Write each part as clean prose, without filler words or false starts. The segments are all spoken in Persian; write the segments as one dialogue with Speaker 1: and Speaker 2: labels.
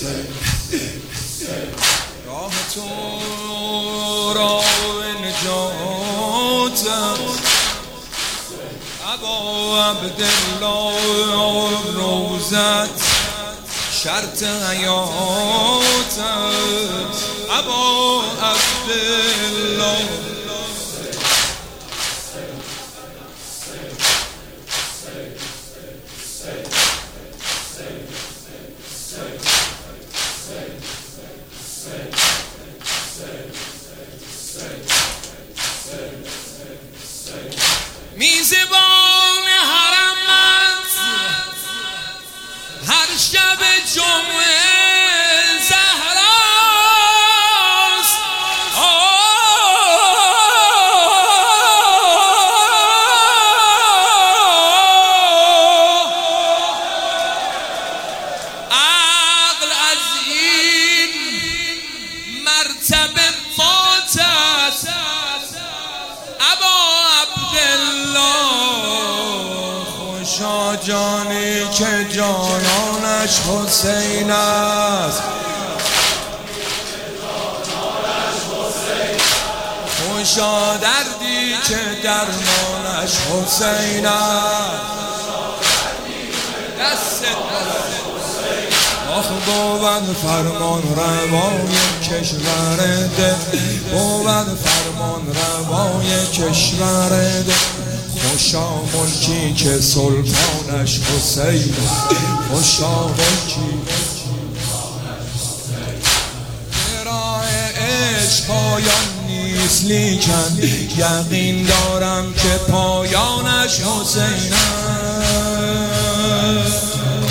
Speaker 1: راه تو راه نجاتم ابا عبدالله روزت شرط حیاتم ابا عبدالله میزبان حرمت هر شب جمعه زهراست عقل از این مرتبه فاتت ابا خوشا جانی که جانانش حسین است خوشا دردی که درمانش حسین است آخ بود فرمان روای کشور ده بود فرمان روای کشور ده خوشا ملکی که سلطانش حسین خوشا ملکی راه عشق پایان نیست لیکن یقین دارم که پایانش حسین است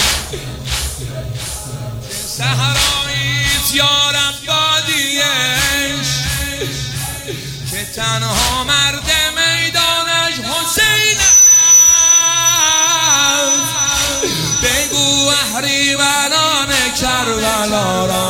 Speaker 1: صحراییت یارم بادیش که تنها مرد میدانش حسین است بگو اهریمنان کربلا را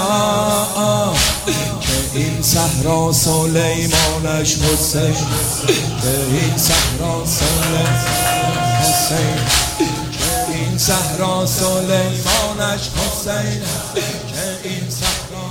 Speaker 1: که این صحرا سلیمانش حسین که این صحرا سلیمانش حسین این صحرا سلیمانش حسین که این صحرا